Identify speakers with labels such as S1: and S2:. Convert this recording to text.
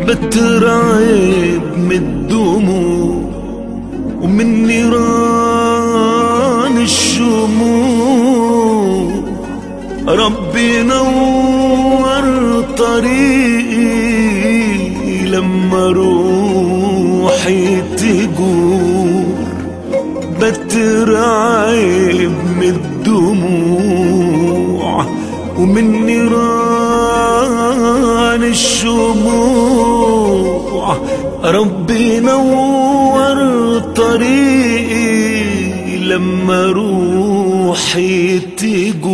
S1: بترعب من الدموع ومن نيران الشموع. ربي نور طريقي لما روحي تجور. بترعب من الدموع ومن نيران الشموع. ربي نور طريقي لما روحي تجور.